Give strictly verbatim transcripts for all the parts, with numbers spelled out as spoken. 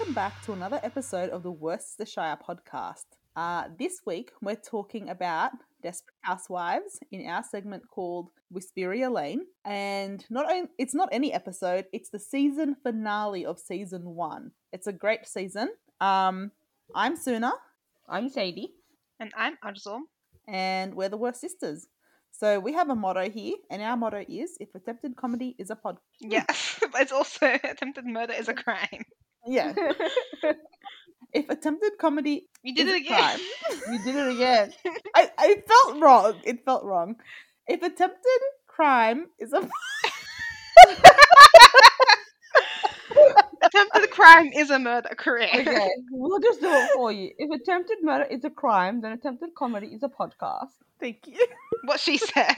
welcome back to another episode of the Worcestershire podcast. Uh, this week, we're talking about Desperate Housewives in our segment called Wisteria Lane. And not only, it's not any episode, it's the season finale of season one. It's a great season. Um, I'm Suna. I'm Sadie. And I'm Ajzal. And we're the Worst Sisters. So we have a motto here, and our motto is, if attempted comedy is a pod... Yes, but it's also attempted murder is a crime. Yeah. If attempted comedy You did is it a again. crime, you did it again. I, I felt wrong. It felt wrong. If attempted crime is a... Attempted crime is a murder, correct. Okay, we'll just do it for you. If attempted murder is a crime, then attempted comedy is a podcast. Thank you. What she said.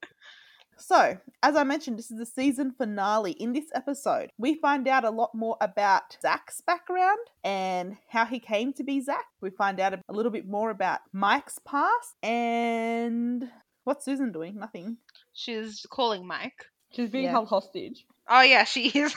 So, as I mentioned, this is the season finale. In this episode, we find out a lot more about Zach's background and how he came to be Zach. We find out a little bit more about Mike's past and what's Susan doing? Nothing. She's calling Mike. She's being Yeah. held hostage. Oh yeah, she is.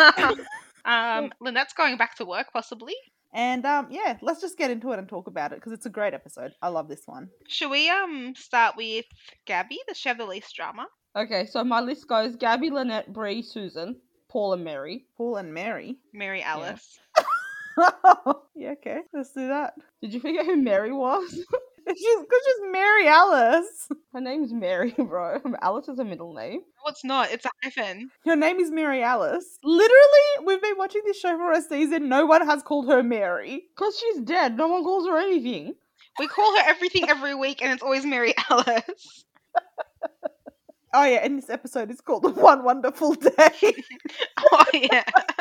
um, Lynette's going back to work, possibly. And um, yeah, let's just get into it and talk about it because it's a great episode. I love this one. Should we um start with Gabby? Does she have the least drama? Okay, so my list goes Gabby, Lynette, Bree, Susan, Paul and Mary. Paul and Mary. Mary Alice. Yeah, okay, let's do that. Did you forget who Mary was? She's because she's Mary Alice. Her name's Mary, bro. Alice is a middle name. No, it's not. It's a hyphen. Her name is Mary Alice. Literally, we've been watching this show for a season. No one has called her Mary. Because she's dead. No one calls her anything. We call her everything every week, and it's always Mary Alice. Oh yeah, and this episode is called One Wonderful Day. Oh yeah.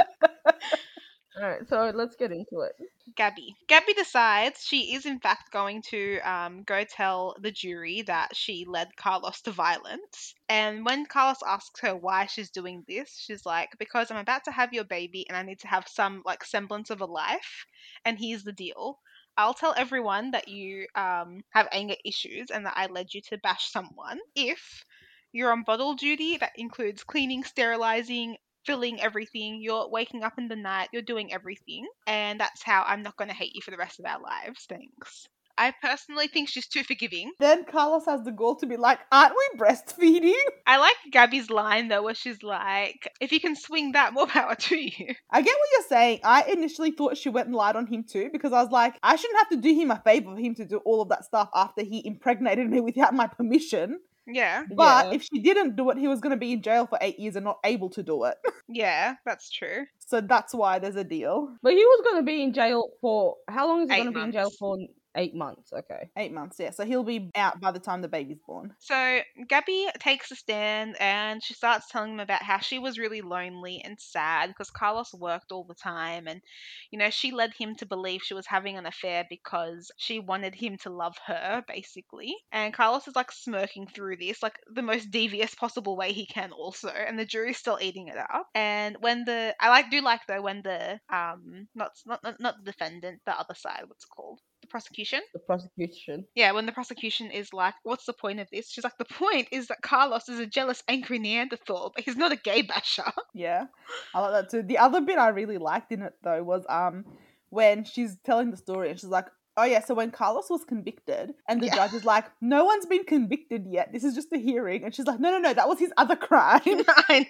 Alright, so let's get into it. Gabby. Gabby decides she is in fact going to um, go tell the jury that she led Carlos to violence. And when Carlos asks her why she's doing this, she's like, because I'm about to have your baby and I need to have some like semblance of a life. And here's the deal. I'll tell everyone that you um, have anger issues and that I led you to bash someone if you're on bottle duty. That includes cleaning, sterilizing, filling everything, you're waking up in the night, you're doing everything, and that's how I'm not going to hate you for the rest of our lives. Thanks. I personally think she's too forgiving. Then Carlos has the goal to be like, aren't we breastfeeding? I like Gabby's line though, where she's like, if you can swing that, more power to you. I get what you're saying. I initially thought she went and lied on him too because I was like, I shouldn't have to do him a favor for him to do all of that stuff after he impregnated me without my permission. Yeah, But Yeah. if she didn't do it, he was going to be in jail for eight years and not able to do it. yeah, that's true. So that's why there's a deal. But he was going to be in jail for... How long is he Eight going to be in jail months. for? Eight months, okay. Eight months, yeah. So he'll be out by the time the baby's born. So Gabby takes a stand and she starts telling him about how she was really lonely and sad because Carlos worked all the time and, you know, she led him to believe she was having an affair because she wanted him to love her, basically. And Carlos is like smirking through this, like the most devious possible way he can also, and the jury's still eating it up. And when the, I like do like though when the, um, not, not, not, not the defendant, the other side, what's it called? The prosecution? The prosecution. Yeah, when the prosecution is like, what's the point of this? She's like, the point is that Carlos is a jealous, angry Neanderthal, but he's not a gay basher. Yeah, I like that too. The other bit I really liked in it though was um when she's telling the story and she's like, oh yeah, so when Carlos was convicted and the Yeah. judge is like, no one's been convicted yet. This is just a hearing. And she's like, no, no, no, that was his other crime. I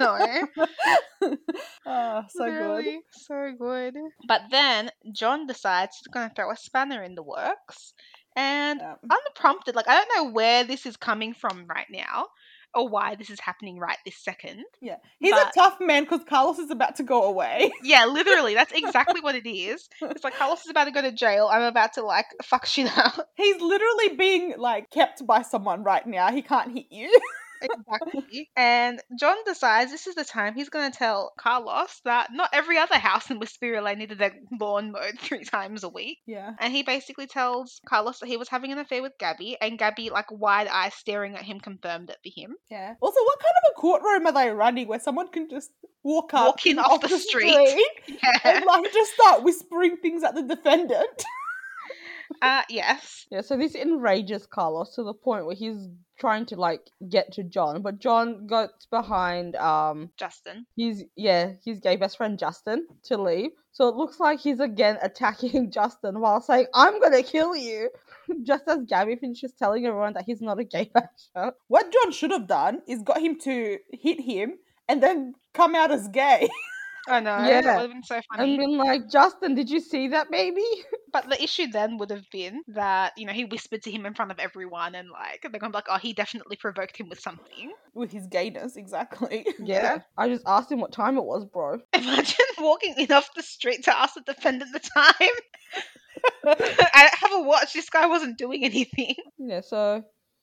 know. Oh, so good. Really, so good. But then John decides he's going to throw a spanner in the works. And Yeah. unprompted, like, I don't know where this is coming from right now or why this is happening right this second. Yeah, he's But- a tough man because Carlos is about to go away. Yeah, literally, that's exactly what it is. It's like Carlos is about to go to jail. I'm about to, like, fuck shit up. He's literally being like kept by someone right now. He can't hit you. Exactly. And John decides this is the time he's going to tell Carlos that not every other house in Wisteria Lane needed their lawn mowed three times a week. Yeah. And he basically tells Carlos that he was having an affair with Gabby, and Gabby, like wide eyes staring at him, confirmed it for him. Yeah. Also, what kind of a courtroom are they running where someone can just walk up, Walk in off the street. street Yeah. and like just start whispering things at the defendant? Uh, yes. Yeah, so this enrages Carlos to the point where he's trying to like get to John, but John got behind um Justin. his yeah, his gay best friend Justin to leave. So it looks like he's again attacking Justin while saying, I'm gonna kill you. Just as Gabby finishes telling everyone that he's not a gay basher. What John should have done is got him to hit him and then come out as gay. I know. Yeah. That would have been so funny. And been like, Justin, did you see that baby? But the issue then would have been that, you know, he whispered to him in front of everyone and like they're gonna be like, oh, he definitely provoked him with something. With his gayness, exactly. Yeah. I just asked him what time it was, bro. Imagine walking in off the street to ask the defendant the time. I have a watch. This guy wasn't doing anything. Yeah, so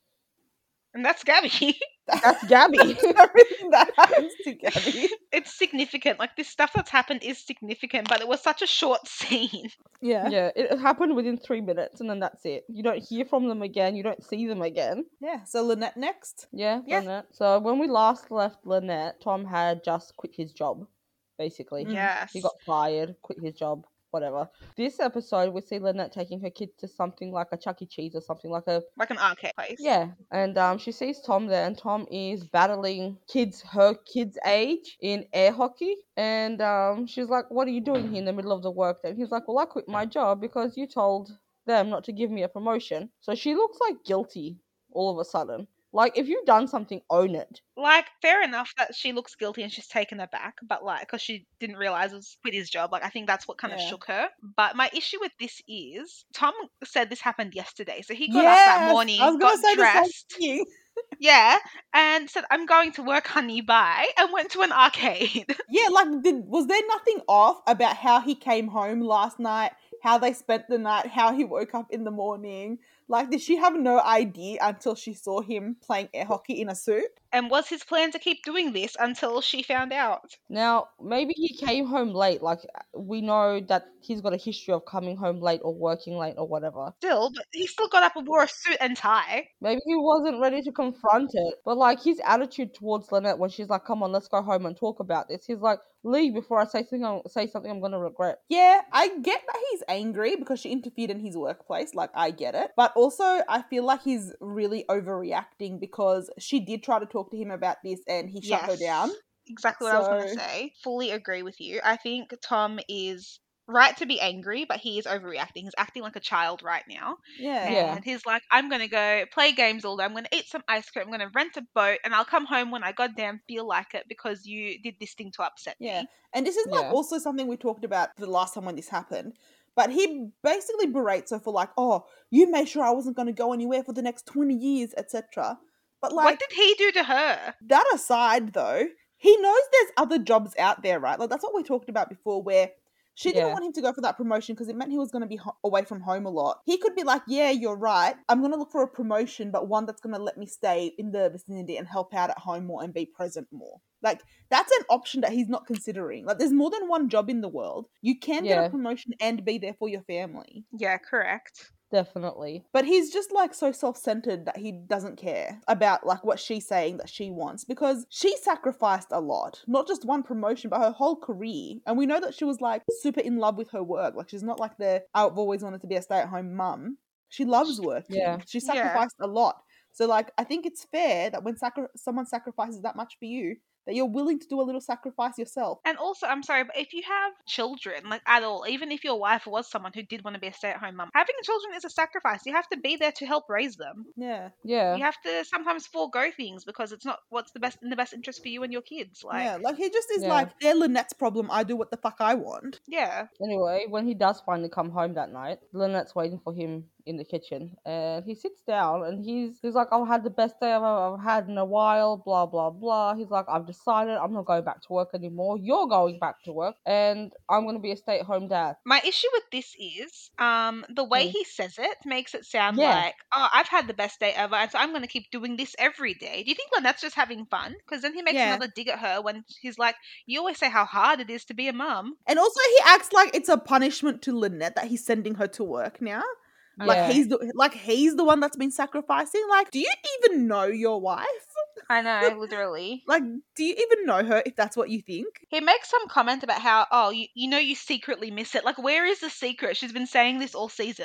And that's Gabby. that's Gabby. Everything that happens to Gabby. It's significant. Like, this stuff that's happened is significant, but it was such a short scene. Yeah. Yeah, it happened within three minutes and then that's it. You don't hear from them again, you don't see them again. Yeah. So Lynette next. Yeah, Yeah. Lynette. So when we last left Lynette, Tom had just quit his job, basically. Mm. Yes. He got fired, quit his job, whatever. This episode, we see Lynette taking her kid to something like a Chuck E. Cheese or something like a Like an arcade place. yeah, and um, she sees Tom there, and Tom is battling kids her kids' age in air hockey, and um, she's like, "What are you doing here in the middle of the workday?" And he's like, "Well, I quit my job because you told them not to give me a promotion." So she looks like guilty all of a sudden. Like, if you've done something, own it. Like, fair enough that she looks guilty and she's taken aback, but like, because she didn't realize it was quit his job, like, I think that's what kind of Yeah. shook her. But my issue with this is, Tom said this happened yesterday, so he got up that Yes, morning, I was gonna got say the same dressed, thing. yeah, and said, "I'm going to work, honey, bye," and went to an arcade. Yeah, like, did, was there nothing off about how he came home last night, how they spent the night, how he woke up in the morning? Like, did she have no idea until she saw him playing air hockey in a suit? And was his plan to keep doing this until she found out? Now, maybe he came home late. Like, we know that he's got a history of coming home late or working late or whatever. Still, but he still got up and wore a suit and tie. Maybe he wasn't ready to confront it. But, like, his attitude towards Lynette when she's like, come on, let's go home and talk about this. He's like, leave before I say something, say something I'm going to regret. Yeah, I get that he's angry because she interfered in his workplace. Like, I get it. But also, I feel like he's really overreacting because she did try to talk to him about this and he shut her Yes. down. Exactly what I was going So- to say. Fully agree with you. I think Tom is right to be angry, but he is overreacting. He's acting like a child right now. Yeah. Yeah. And he's like, I'm going to go play games all day. I'm going to eat some ice cream. I'm going to rent a boat. And I'll come home when I goddamn feel like it because you did this thing to upset Yeah. me. And this is like Yeah. also something we talked about the last time when this happened. But he basically berates her for like, oh, you made sure I wasn't going to go anywhere for the next twenty years, et cetera. But like, What did he do to her? that aside though, he knows there's other jobs out there, right? Like that's what we talked about before where she didn't Yeah. want him to go for that promotion because it meant he was going to be ho- away from home a lot. He could be like, yeah, you're right. I'm going to look for a promotion, but one that's going to let me stay in the vicinity and help out at home more and be present more. Like, that's an option that he's not considering. Like, there's more than one job in the world. You can get Yeah. a promotion and be there for your family. Yeah, correct. Definitely. But he's just like so self-centered that he doesn't care about like what she's saying that she wants because she sacrificed a lot, not just one promotion, but her whole career. And we know that she was like super in love with her work. Like she's not like the I've always wanted to be a stay-at-home mum. She loves working. Yeah. She Yeah. sacrificed a lot. So like I think it's fair that when sacri- someone sacrifices that much for you, that you're willing to do a little sacrifice yourself. And also, I'm sorry, but if you have children, like at all, even if your wife was someone who did want to be a stay-at-home mum, having children is a sacrifice. You have to be there to help raise them. Yeah. Yeah. You have to sometimes forego things because it's not what's the best in the best interest for you and your kids. Like, yeah. Like he just is Yeah. like, they're Lynette's problem. I do what the fuck I want. yeah. Anyway, when he does finally come home that night, Lynette's waiting for him in the kitchen, and he sits down and he's he's like, I've had the best day I've, I've had in a while, blah blah blah. He's like, I've decided I'm not going back to work anymore. You're going back to work, and I'm gonna be a stay-at-home dad. My issue with this is um the way Mm. he says it makes it sound Yeah. like, oh, I've had the best day ever, and so I'm going to keep doing this every day. Do you think Lynette's just having fun? Because then he makes Yeah. another dig at her when he's like, you always say how hard it is to be a mum. And also, he acts like it's a punishment to Lynette that he's sending her to work now. Like Yeah. he's the like he's the one that's been sacrificing. Like, do you even know your wife? I know, literally. Like, do you even know her if that's what you think? He makes some comment about how, oh, you, you know you secretly miss it. Like, where is the secret? She's been saying this all season.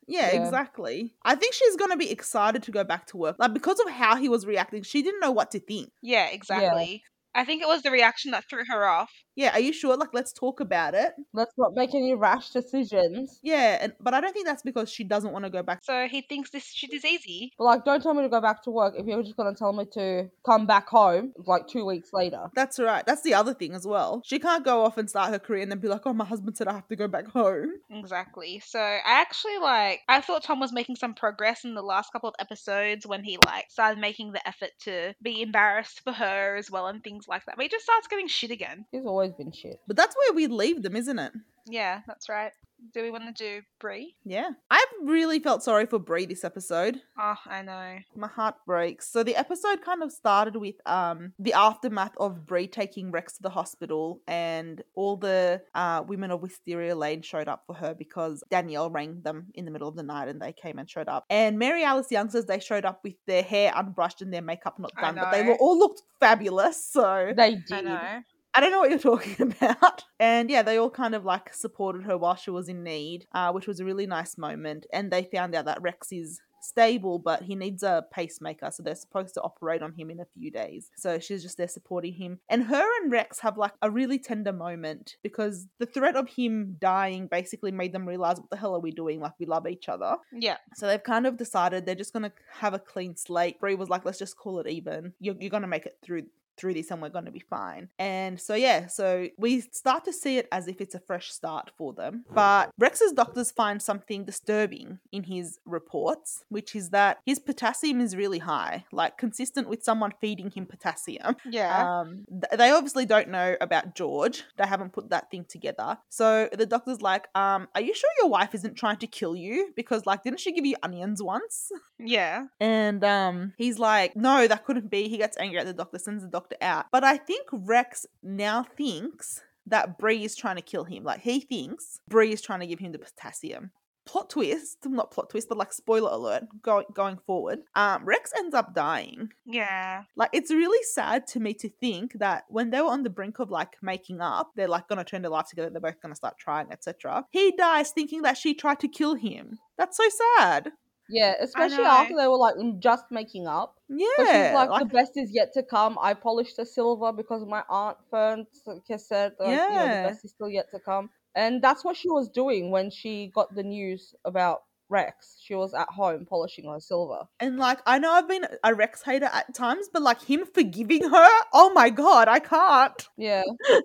Yeah, Yeah. exactly. I think she's going to be excited to go back to work. Like, because of how he was reacting, she didn't know what to think. Yeah, exactly. I think it was the reaction that threw her off. Yeah, are you sure? Like, let's talk about it. Let's not make any rash decisions. Yeah, and but I don't think that's because she doesn't want to go back. So he thinks this shit is easy. But like, don't tell me to go back to work if you're just gonna tell me to come back home like two weeks later. That's right. That's the other thing as well. She can't go off and start her career and then be like, oh, my husband said I have to go back home. Exactly. So I actually like, I thought Tom was making some progress in the last couple of episodes when he like started making the effort to be embarrassed for her as well and things like that. But he just starts getting shit again. He's always been shit. But that's where we leave them, isn't it? Yeah, that's right. Do we want to do Brie? Yeah. I've really felt sorry for Brie this episode. Oh, I know. My heart breaks. So the episode kind of started with um the aftermath of Brie taking Rex to the hospital, and all the uh, women of Wisteria Lane showed up for her because Danielle rang them in the middle of the night and they came and showed up. And Mary Alice Young says they showed up with their hair unbrushed and their makeup not I done, but they know. lo- all looked fabulous. So They I did. know. I don't know what you're talking about. And yeah, they all kind of like supported her while she was in need, uh, which was a really nice moment. And they found out that Rex is stable, but he needs a pacemaker, so they're supposed to operate on him in a few days. So she's just there supporting him. And her and Rex have like a really tender moment because the threat of him dying basically made them realize, what the hell are we doing? Like, we love each other. Yeah. So they've kind of decided they're just going to have a clean slate. Brie was like, let's just call it even. You're, you're going to make it through through this and we're going to be fine. And so yeah, so we start to see it as if it's a fresh start for them. But Rex's doctors find something disturbing in his reports, which is that his potassium is really high, like consistent with someone feeding him potassium. Yeah. Um, th- they obviously don't know about George. They haven't put that thing together. So the doctor's like, um, are you sure your wife isn't trying to kill you? Because like, didn't she give you onions once? Yeah. And um, he's like, no, that couldn't be. He gets angry at the doctor, sends the doctor out. But I think Rex now thinks that Brie is trying to kill him. Like, he thinks Brie is trying to give him the potassium. Plot twist, not plot twist, but like spoiler alert, going going forward, um, Rex ends up dying. Yeah. Like, it's really sad to me to think that when they were on the brink of like making up, they're like gonna turn their life together, they're both gonna start trying, et cetera. He dies thinking that she tried to kill him. That's so sad. Yeah, especially know. after they were like just making up. Yeah, Because she's like, like- the best is yet to come. I polished the silver because my aunt Fern said, like, you know, Yeah. the best is still yet to come. And that's what she was doing when she got the news about Rex. She was at home polishing her silver. And like, I know I've been a Rex hater at times, but like him forgiving her, oh my god, I can't. Yeah.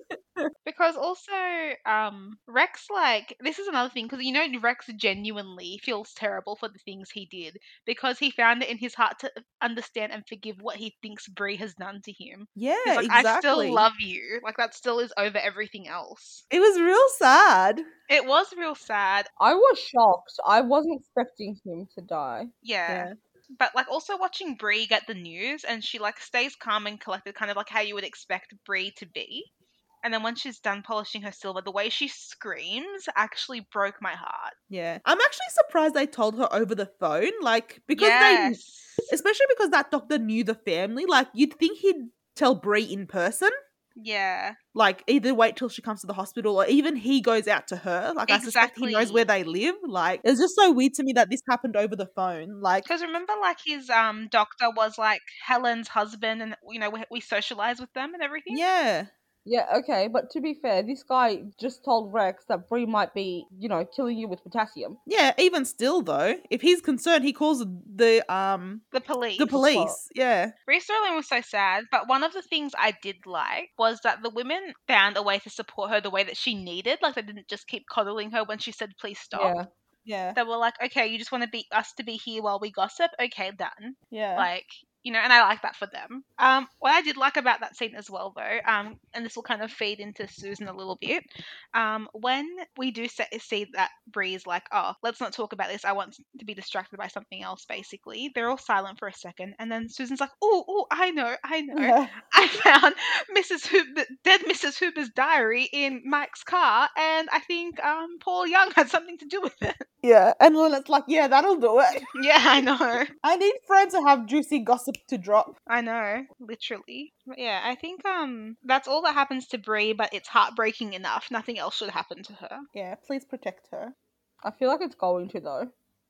Because also, um, Rex, like, this is another thing, because you know, Rex genuinely feels terrible for the things he did because he found it in his heart to understand and forgive what he thinks Brie has done to him. Yeah, He's like, exactly. I still love you. Like, that still is over everything else. It was real sad. It was real sad. I was shocked. I wasn't expecting him to die. Yeah. Yeah. But, like, also watching Brie get the news and she, like, stays calm and collected, kind of like how you would expect Brie to be. And then when she's done polishing her silver, the way she screams actually broke my heart. Yeah. I'm actually surprised they told her over the phone, like, because yes. they, especially because that doctor knew the family, like, you'd think he'd tell Brie in person. Yeah. Like, either wait till she comes to the hospital or even he goes out to her. Like, I suspect he knows Exactly. where they live. Like, it's just so weird to me that this happened over the phone. Like, Because remember, like, his um doctor was, like, Helen's husband and, you know, we, we socialize with them and everything. yeah. Yeah, okay, but to be fair, this guy just told Rex that Brie might be, you know, killing you with potassium. Yeah, even still, though, if he's concerned, he calls the, um, The police. the police. Yeah. Reese Sterling was so sad, but one of the things I did like was that the women found a way to support her the way that she needed. Like, they didn't just keep coddling her when she said, please stop. Yeah. Yeah. They were like, okay, you just want to be us to be here while we gossip? Okay, done. Yeah. Like, you know, and I like that for them. Um, what I did like about that scene as well, though, um, and this will kind of feed into Susan a little bit, um, when we do se- see that Bree's like, oh, let's not talk about this, I want to be distracted by something else, basically, they're all silent for a second, and then Susan's like, oh, oh, I know, I know. Yeah. I found Missus Hooper, dead Missus Hooper's diary in Mike's car, and I think um, Paul Young had something to do with it. Yeah. And Lynette's like, yeah, that'll do it. Yeah, I know. I need friends to have juicy gossip to drop. I know, literally. But yeah, I think um that's all that happens to Brie, but it's heartbreaking enough. Nothing else should happen to her. Yeah, please protect her. I feel like it's going to, though.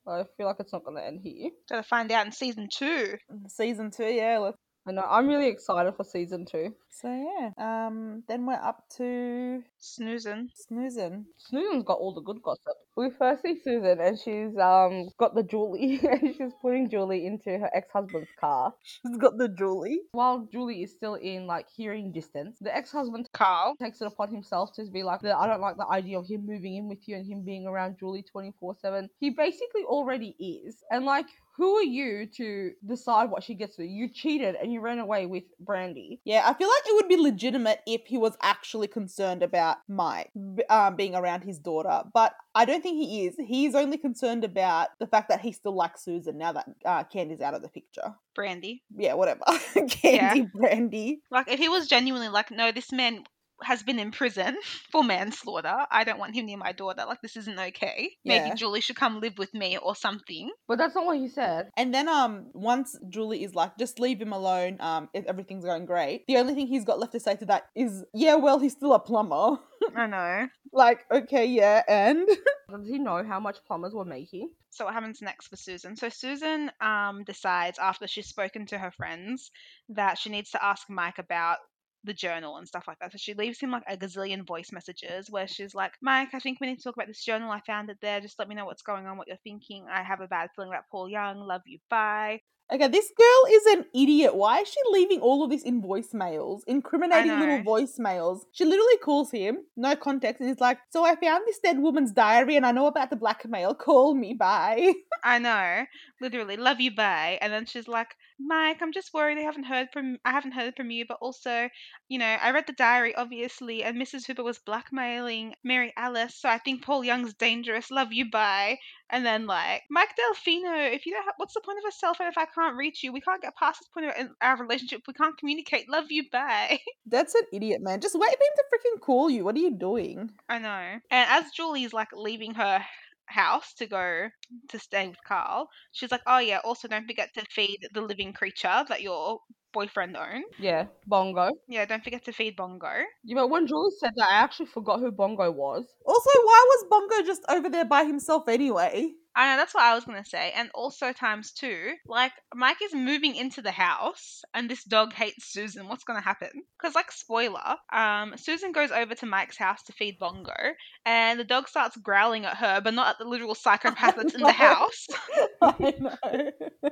I feel like it's not going to end here. Gotta find out in season two. Season two, yeah. Let's... I know. I'm really excited for season two. So yeah. Um. Then we're up to Snoozing. Snoozing. Susan's got all the good gossip. We first see Susan and she's um got the Julie and she's putting Julie into her ex-husband's car. She's got the Julie. While Julie is still in like hearing distance, the ex-husband Carl. takes it upon himself to be like, I don't like the idea of him moving in with you and him being around Julie twenty-four seven. He basically already is. And like, who are you to decide what she gets to? You cheated and you ran away with Brandy. Yeah, I feel like it would be legitimate if he was actually concerned about Mike b- um, being around his daughter, but I don't think he is. He's only concerned about the fact that he still likes Susan now that uh, Candy's out of the picture. Brandy. Yeah, whatever. Candy, Yeah. Brandy. Like, if he was genuinely like, no, this man has been in prison for manslaughter. I don't want him near my daughter. Like, this isn't okay. Maybe Yeah. Julie should come live with me or something. But that's not what he said. And then um, once Julie is like, just leave him alone, um, if everything's going great, the only thing he's got left to say to that is, yeah, well, he's still a plumber. I know. Like, okay, yeah, and... Does he know how much plumbers were making? So what happens next for Susan? So Susan um decides after she's spoken to her friends that she needs to ask Mike about the journal and stuff like that. So she leaves him like a gazillion voice messages where she's like, Mike, I think we need to talk about this journal. I found it there. Just let me know what's going on, what you're thinking. I have a bad feeling about Paul Young. Love you. Bye. Okay, this girl is an idiot. Why is she leaving all of this in voicemails? Incriminating I little know. voicemails. She literally calls him, no context, and he's like, so I found this dead woman's diary and I know about the blackmail. Call me, bye. I know, literally, love you, bye. And then she's like, Mike, I'm just worried I haven't heard from I haven't heard from you, but also, you know, I read the diary obviously, and Missus Hooper was blackmailing Mary Alice, so I think Paul Young's dangerous. Love you, bye. And then like, Mike Delfino, if you don't have, what's the point of a cell phone if I can't reach you? We can't get past this point of our relationship. We can't communicate. Love you, bye. That's an idiot, man. Just wait for him to freaking call you. What are you doing? I know. And as Julie's like leaving her house to go to stay with Carl, she's like, oh yeah, also don't forget to feed the living creature that your boyfriend owned. Yeah, Bongo. Yeah, don't forget to feed Bongo. Yeah, but when Julie said that, I actually forgot who Bongo was. Also, why was Bongo just over there by himself anyway? I know, that's what I was going to say. And also times two, like, Mike is moving into the house and this dog hates Susan. What's going to happen? Because, like, spoiler, um, Susan goes over to Mike's house to feed Bongo and the dog starts growling at her, but not at the literal psychopath that's in the house. I know.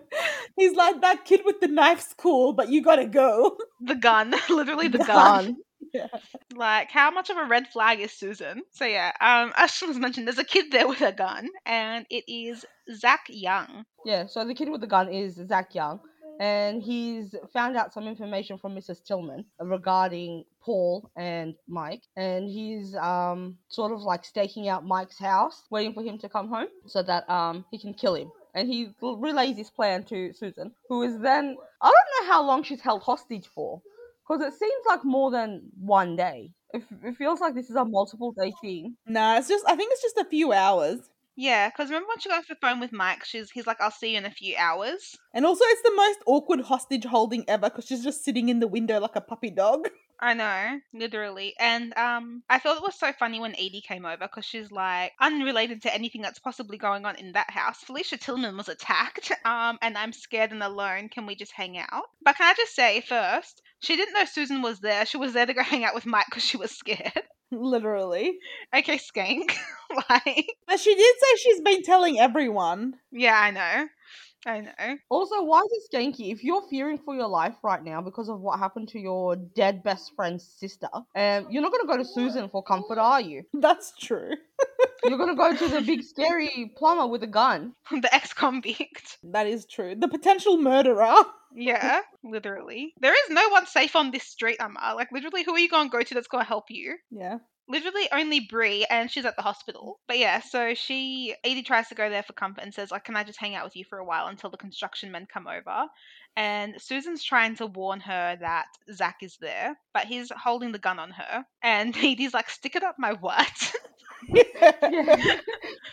He's like, that kid with the knife's cool, but you gotta go. The gun, literally the gun. Gun. Yeah. Like, how much of a red flag is Susan? So yeah, um, as was mentioned, there's a kid there with a gun, and it is Zach Young. Yeah, so the kid with the gun is Zach Young, and he's found out some information from Missus Tillman regarding Paul and Mike, and he's um sort of like staking out Mike's house, waiting for him to come home so that um he can kill him. And he relays his plan to Susan, who is then, I don't know how long she's held hostage for, because it seems like more than one day. It, it feels like this is a multiple day thing. Nah, it's just, I think it's just a few hours. Yeah, because remember when she got off the phone with Mike, she's he's like, I'll see you in a few hours. And also, it's the most awkward hostage holding ever because she's just sitting in the window like a puppy dog. I know, literally. And um, I thought it was so funny when Edie came over because she's like, unrelated to anything that's possibly going on in that house, Felicia Tillman was attacked, um, and I'm scared and alone. Can we just hang out? But can I just say first, she didn't know Susan was there. She was there to go hang out with Mike because she was scared. Literally. Okay, skank. Like, But she did say she's been telling everyone. yeah, I know. I know. Also, why is it skanky? If you're fearing for your life right now because of what happened to your dead best friend's sister, um, you're not going to go to Susan for comfort, are you? That's true. You're going to go to the big scary plumber with a gun. The ex-convict. That is true. The potential murderer. Yeah, literally. There is no one safe on this street, Amma. Like, literally, who are you going to go to that's going to help you? Yeah. Literally only Brie, and she's at the hospital. But yeah, so she, Edie tries to go there for comfort and says, like, can I just hang out with you for a while until the construction men come over? And Susan's trying to warn her that Zach is there, but he's holding the gun on her. And Edie's like, stick it up my what? Yeah.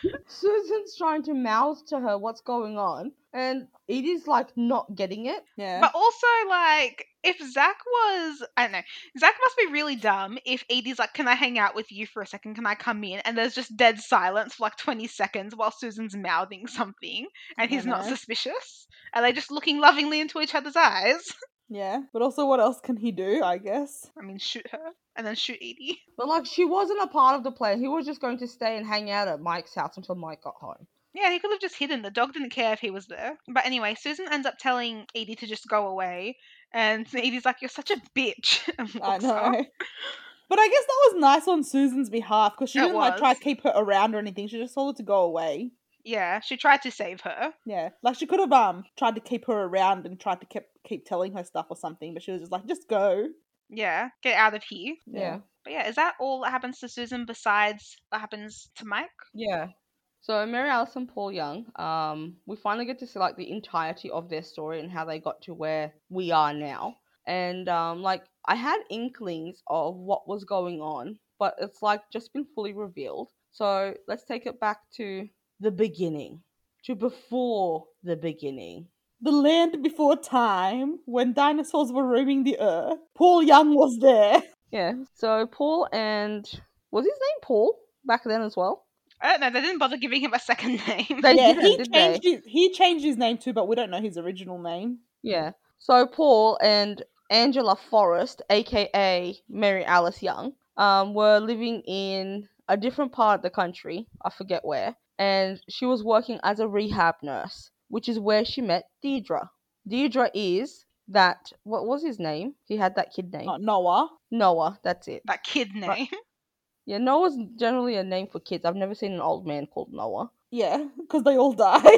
Susan's trying to mouth to her what's going on, and Edie's like not getting it. Yeah. But also, like, if Zach was, I don't know, Zach must be really dumb if Edie's like, can I hang out with you for a second? Can I come in? And there's just dead silence for like twenty seconds while Susan's mouthing something and I he's not know. suspicious. Are they just looking lovingly into each other's eyes? Yeah. But also, what else can he do, I guess? I mean, shoot her and then shoot Edie. But like, she wasn't a part of the plan. He was just going to stay and hang out at Mike's house until Mike got home. Yeah, he could have just hidden. The dog didn't care if he was there. But anyway, Susan ends up telling Edie to just go away. And Edie's like, you're such a bitch. And I walks know. off. But I guess that was nice on Susan's behalf because she It didn't like try was. to keep her around or anything. She just told her to go away. Yeah, she tried to save her. Yeah, like she could have um tried to keep her around and tried to keep keep telling her stuff or something, but she was just like, just go. Yeah, get out of here. Yeah. But yeah, is that all that happens to Susan besides what happens to Mike? Yeah. So Mary Alice and Paul Young, um, we finally get to see like the entirety of their story and how they got to where we are now. And um, like I had inklings of what was going on, but it's like just been fully revealed. So let's take it back to the beginning, to before the beginning. The land before time, when dinosaurs were roaming the earth. Paul Young was there. Yeah. So Paul and was his name Paul back then as well? I don't know, they didn't bother giving him a second name. They yeah, didn't, he did changed they? his he changed his name too, but we don't know his original name. Yeah. So Paul and Angela Forrest, aka Mary Alice Young, um, were living in a different part of the country. I forget where. And she was working as a rehab nurse, which is where she met Deirdre. Deirdre is that, what was his name? He had that kid name. Uh, Noah. Noah, that's it. That kid name. Yeah, Noah's generally a name for kids. I've never seen an old man called Noah. Yeah, because they all die.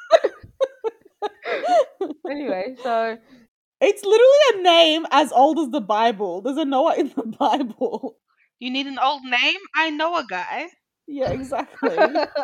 Anyway, so It's literally a name as old as the Bible. There's a Noah in the Bible. You need an old name? I know a guy. Yeah, exactly.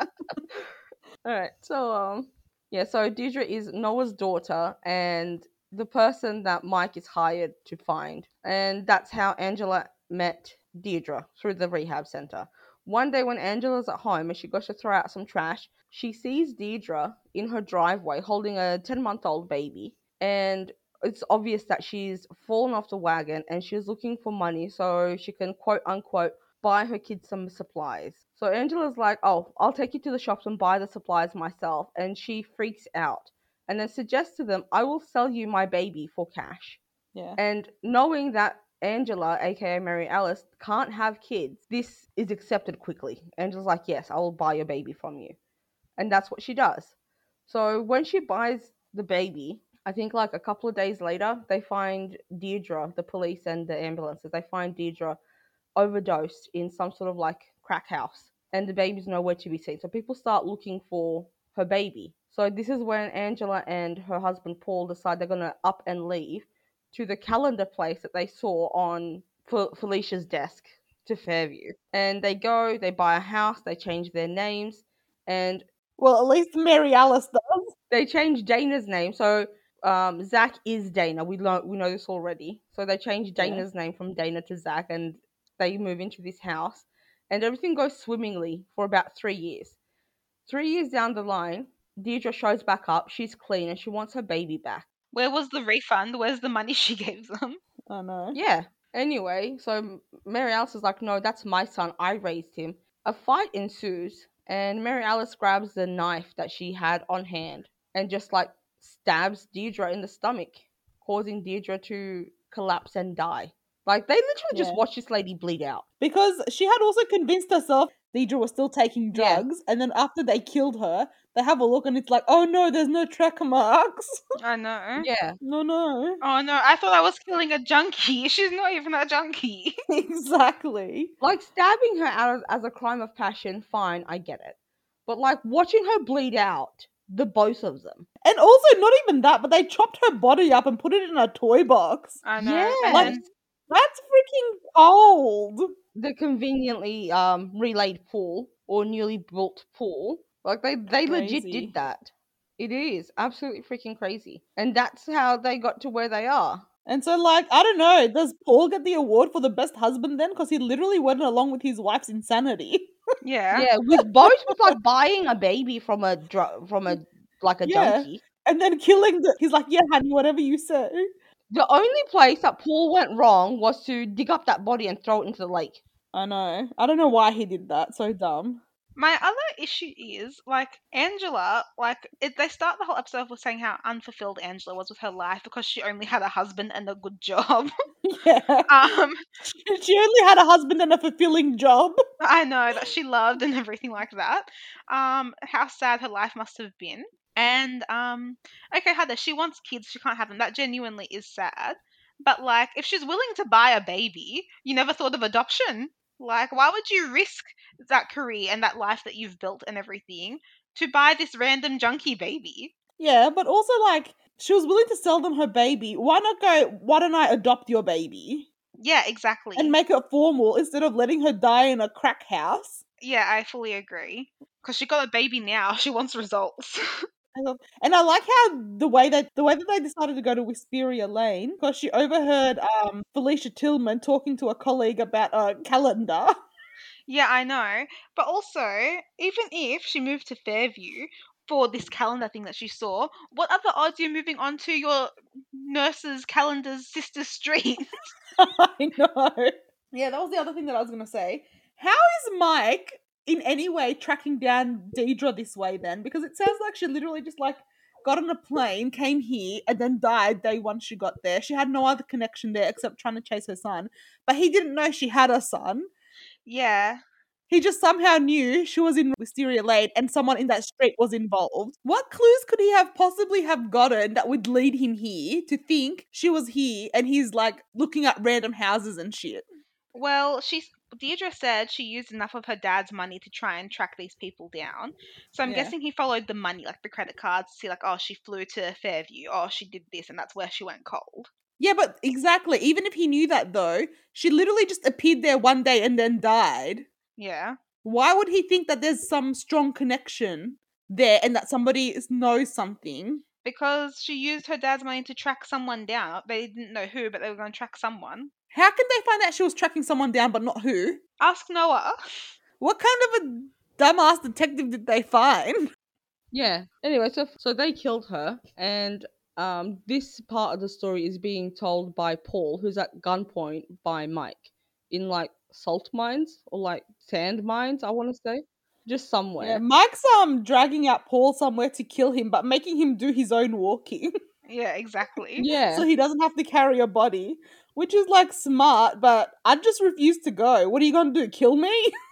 Alright, so um yeah, so Deirdre is Noah's daughter and the person that Mike is hired to find. And that's how Angela met Deirdre, through the rehab center. One day when Angela's at home and she goes to throw out some trash, she sees Deirdre in her driveway holding a ten-month-old baby. And it's obvious that she's fallen off the wagon and she's looking for money so she can quote unquote buy her kids some supplies. So Angela's like, oh, I'll take you to the shops and buy the supplies myself. And she freaks out and then suggests to them, I will sell you my baby for cash. Yeah. And knowing that Angela, aka Mary Alice, can't have kids, this is accepted quickly. Angela's like, yes, I will buy your baby from you. And that's what she does. So when she buys the baby, I think like a couple of days later, they find Deirdre, the police and the ambulances, they find Deirdre overdosed in some sort of like crack house. And the baby's nowhere to be seen. So people start looking for her baby. So this is when Angela and her husband Paul decide they're going to up and leave to the calendar place that they saw on Fel- Felicia's desk to Fairview. And they go, they buy a house, they change their names, and Well, at least Mary Alice does. they change Dana's name. So um, Zach is Dana. We know we know this already. So they change Yeah. Dana's name from Dana to Zach, and they move into this house, and everything goes swimmingly for about three years. Three years down the line, Deirdre shows back up. She's clean, and she wants her baby back. Where was the refund? Where's the money she gave them? I know. Yeah. Anyway, so Mary Alice is like, no, that's my son. I raised him. A fight ensues, and Mary Alice grabs the knife that she had on hand and just like stabs Deirdre in the stomach, causing Deirdre to collapse and die. Like, they literally just Yeah. watched this lady bleed out. Because she had also convinced herself Deirdre was still taking Yeah. drugs, and then after they killed her, they have a look and it's like, oh no, there's no tracker marks. I know. Yeah. no, no. Oh no, I thought I was killing a junkie. She's not even a junkie. Exactly. Like, stabbing her out as a crime of passion, fine, I get it. But, like, watching her bleed out, the both of them. And also, not even that, but they chopped her body up and put it in a toy box. I know. Yeah. And Like, then, that's freaking old. The conveniently um relayed pool or newly built pool. Like, they, they legit Crazy. did that. It is absolutely freaking crazy. And that's how they got to where they are. And so, like, I don't know, does Paul get the award for the best husband then? Because he literally went along with his wife's insanity. Yeah. Yeah, with both with like buying a baby from a dr- from a like a Yeah. junkie. And then killing the. He's like, yeah, honey, whatever you say. The only place that Paul went wrong was to dig up that body and throw it into the lake. I know. I don't know why he did that. So dumb. My other issue is like Angela, like it, they start the whole episode with saying how unfulfilled Angela was with her life because she only had a husband and a good job. Yeah. um, She only had a husband and a fulfilling job. I know that she loved and everything like that. Um, how sad her life must have been. And um, okay, Heather, she wants kids, she can't have them. That genuinely is sad. But like, if she's willing to buy a baby, you never thought of adoption. Like, why would you risk that career and that life that you've built and everything to buy this random junkie baby? Yeah, but also like she was willing to sell them her baby. Why not go, why don't I adopt your baby? Yeah, exactly. And make it formal instead of letting her die in a crack house. Yeah, I fully agree. Because she got a baby now, she wants results. I love- And I like how the way that the way that they decided to go to Whisperia Lane because she overheard um Felicia Tillman talking to a colleague about a calendar. Yeah, I know. But also, even if she moved to Fairview for this calendar thing that she saw, what are the odds you're moving on to your nurse's calendar's sister street? I know. Yeah, that was the other thing that I was gonna say. How is Mike in any way tracking down Deidre this way then? Because it sounds like she literally just like got on a plane, came here, and then died day one she got there. She had no other connection there except trying to chase her son. But he didn't know she had a son. Yeah. He just somehow knew she was in Wisteria Lane and someone in that street was involved. What clues could he have possibly have gotten that would lead him here to think she was here and he's like looking at random houses and shit? Well, she's Deirdre said she used enough of her dad's money to try and track these people down. So I'm Yeah. guessing he followed the money, like the credit cards, to see like, oh, she flew to Fairview, oh, she did this, and that's where she went cold. Yeah, but exactly. Even if he knew that though, she literally just appeared there one day and then died. Yeah. Why would he think that there's some strong connection there and that somebody is- knows something? Because she used her dad's money to track someone down. They didn't know who, but they were going to track someone. How can they find out she was tracking someone down but not who? Ask Noah. What kind of a dumbass detective did they find? Yeah. Anyway, so so they killed her, and um, this part of the story is being told by Paul, who's at gunpoint by Mike in like salt mines or like sand mines. I want to say, just somewhere. Yeah, Mike's um dragging out Paul somewhere to kill him, but making him do his own walking. Yeah, exactly. Yeah. So he doesn't have to carry a body. Which is like smart, but I just refuse to go. What are you gonna do? Kill me?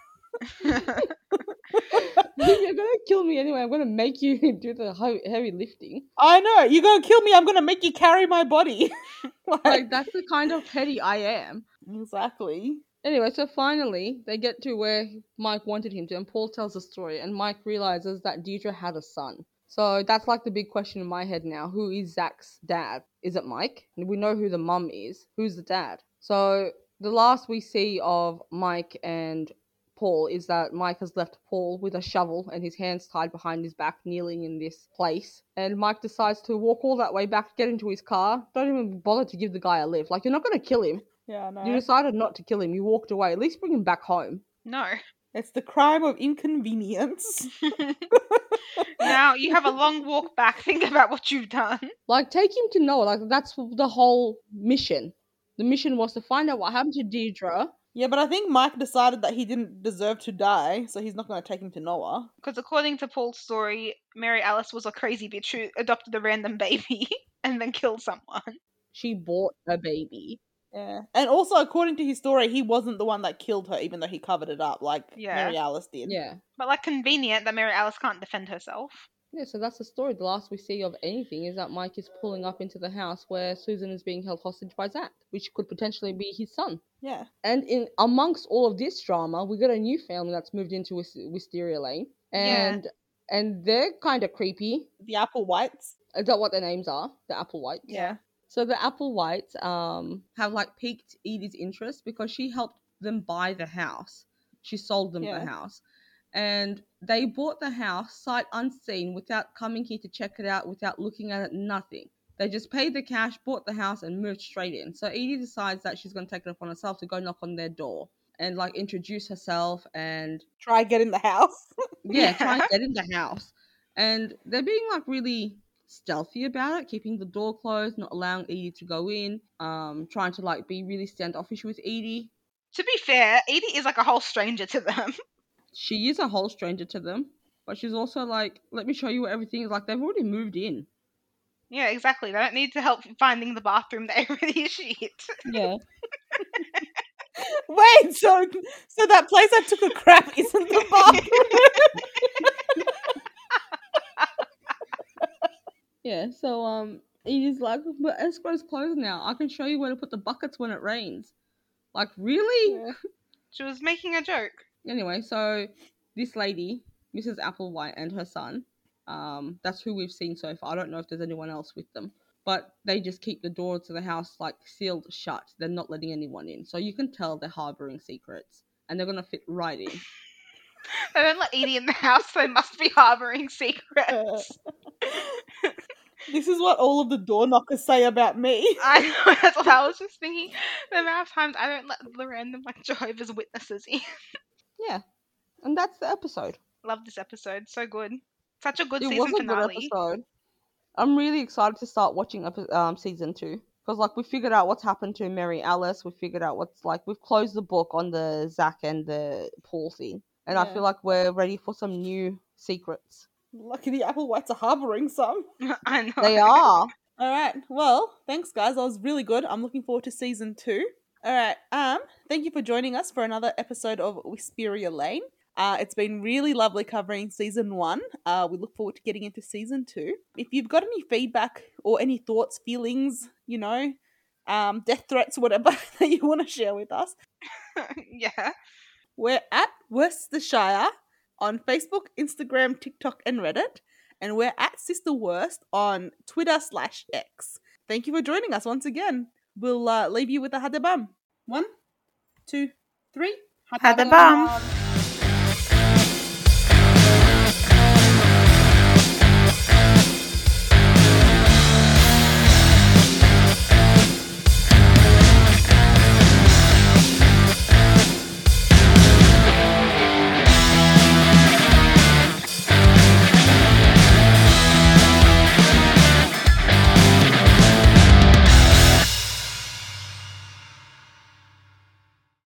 You're gonna kill me anyway. I'm gonna make you do the ho- heavy lifting. I know. You're gonna kill me, I'm gonna make you carry my body. like, Like that's the kind of petty I am. exactly. Anyway, so finally they get to where Mike wanted him to, and Paul tells the story, and Mike realizes that Deidre had a son. So that's like the big question in my head now. Who is Zach's dad? Is it Mike? And we know who the mum is. Who's the dad? So the last we see of Mike and Paul is that Mike has left Paul with a shovel and his hands tied behind his back, kneeling in this place. And Mike decides to walk all that way back, get into his car. Don't even bother to give the guy a lift. Like, you're not going to kill him. Yeah, I know. You decided not to kill him. You walked away. At least bring him back home. No. It's the crime of inconvenience. Now you have a long walk back. Think about what you've done. Like, take him to Noah. Like, that's the whole mission. The mission was to find out what happened to Deidre. Yeah, but I think Mike decided that he didn't deserve to die, so he's not going to take him to Noah. Because according to Paul's story, Mary Alice was a crazy bitch who adopted a random baby and then killed someone. She bought a baby. Yeah. And also, according to his story, he wasn't the one that killed her, even though he covered it up like Yeah. Mary Alice did. Yeah. But like convenient that Mary Alice can't defend herself. Yeah, so that's the story. The last we see of anything is that Mike is pulling up into the house where Susan is being held hostage by Zach, which could potentially be his son. Yeah. And in amongst all of this drama, we got a new family that's moved into Wis- Wisteria Lane, and and they're kind of creepy. The Apple Whites. Is that what their names are? The Applewhites. Yeah. So the Applewhites um have like piqued Edie's interest because she helped them buy the house. She sold them Yeah. the house. And they bought the house sight unseen without coming here to check it out, without looking at it, nothing. They just paid the cash, bought the house, and moved straight in. So Edie decides that she's going to take it upon herself to go knock on their door. and like introduce herself and Try get in the house. yeah, try and Yeah. get in the house. And they're being like really stealthy about it, keeping the door closed, not allowing Edie to go in, um, trying to like be really standoffish with Edie. To be fair, Edie is like a whole stranger to them. She is a whole stranger to them, but she's also like, let me show you where everything is. Like they've already moved in. Yeah, exactly. They don't need to help finding the bathroom that everybody shit. Yeah. Wait, so so that place I took a crap isn't the bathroom? Yeah, so um Edie's like, but Esco's closed now. I can show you where to put the buckets when it rains. Like, really? Yeah. She was making a joke. Anyway, so this lady, Missus Applewhite, and her son, um, that's who we've seen so far. I don't know if there's anyone else with them, but they just keep the door to the house like sealed shut. They're not letting anyone in, so you can tell they're harboring secrets, and they're gonna fit right in. They don't let Edie in the house, so they must be harboring secrets. This is what all of the door knockers say about me. I know, that's what I was just thinking. The amount of times I don't let the random like Jehovah's Witnesses in. Yeah, and that's the episode. Love this episode. So good. Such a good It season was a finale. good episode. I'm really excited to start watching epi- um, season two. Because, like, we figured out what's happened to Mary Alice. We figured out what's, like, we've closed the book on the Zach and the Paul thing. And I Yeah. feel like we're ready for some new secrets. Lucky the Applewhites are harboring some. I know. They are. All right. Well, thanks, guys. That was really good. I'm looking forward to season two. All right. Um, thank you for joining us for another episode of Whisperia Lane. Uh, it's been really lovely covering season one. Uh, we look forward to getting into season two. If you've got any feedback or any thoughts, feelings, you know, um, death threats, whatever that you want to share with us, Yeah. we're at Worcestershire on Facebook, Instagram, TikTok, and Reddit. And we're at Sister Worst on Twitter slash X. Thank you for joining us once again. We'll uh, leave you with a Hadabum. One, two, three. Hadabum.